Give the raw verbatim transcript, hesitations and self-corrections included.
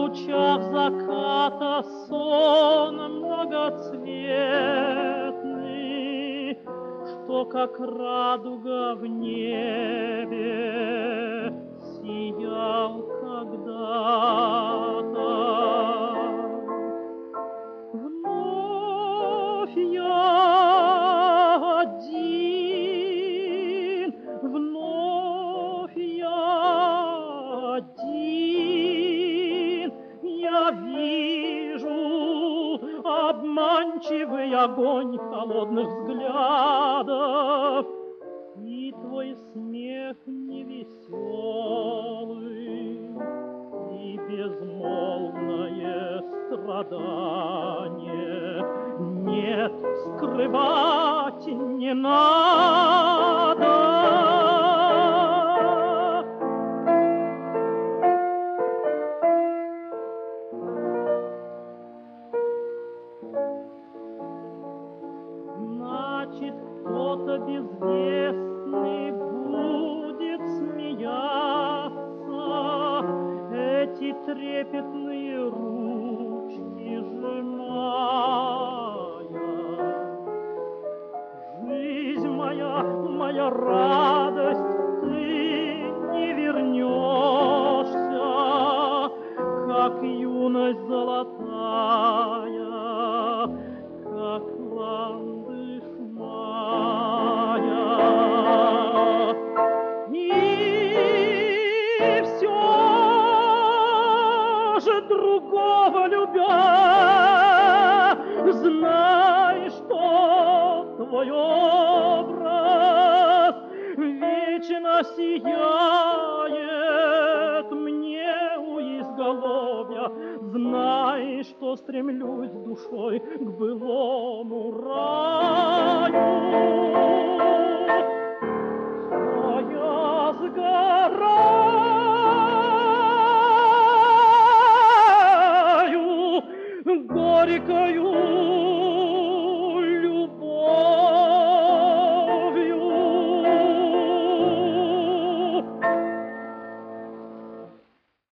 лучах заката сон многоцветный, что, как радуга в небе, сиял когда-то. Вновь я один, вновь я один, я вижу обманчивый огонь холодных взглядов, и твой смех невеселый, и безмолвное страдание. Нет, скрывать не надо. Значит, кто-то безвестный будет смеяться, эти трепетные ручки сжимая. Жизнь моя, моя радость, ты не вернешься, как юность золотая, как ландыш моя. И все же другого любя, знай, что твой образ вечно сияет мне у изголовья. Знай, что стремлюсь душой к былому раю.